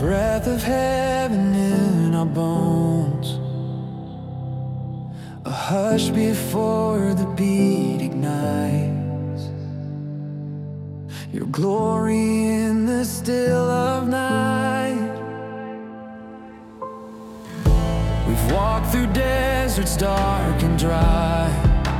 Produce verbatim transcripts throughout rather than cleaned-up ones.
breath of heaven in our bones, a hush before the beat ignites, your glory in the still of night. We've walked through deserts dark and dry,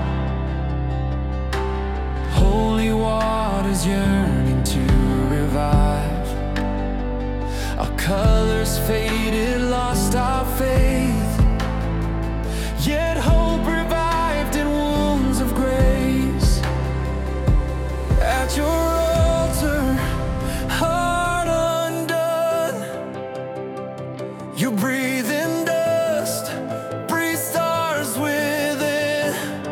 holy waters yearning to revive. Our colors faded, lost our faith, yet hope revived in wounds of grace. At your altar, heart undone, you breathe in dust, breathe stars within.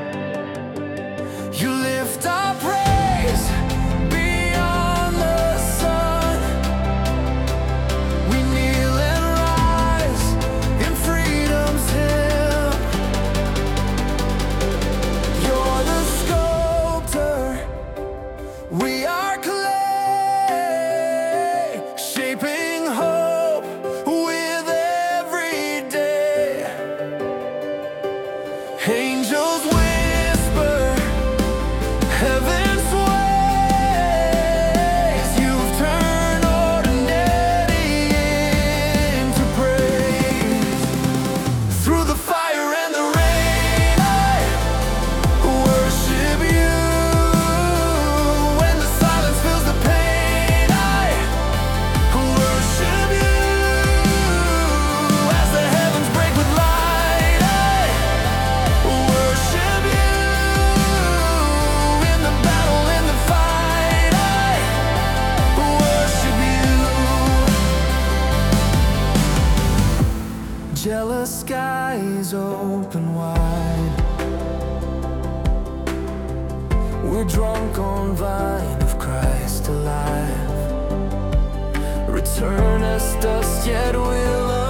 You lift our praise beyond the sun. We kneel and rise in freedom's hymn. You're the sculptor, we are clay, shaping hope with every day. Angels whisper, heaven sways. You've turned ordinary into praise. Through the fire and the rain, I worship you. When the silence fills the pain, I worship you. As the heavens break with light, I worship you. In the battle, in the fight, I worship you. Jealous skies open wide, we're drunk on vine of Christ alive. Return us dust, yet we'll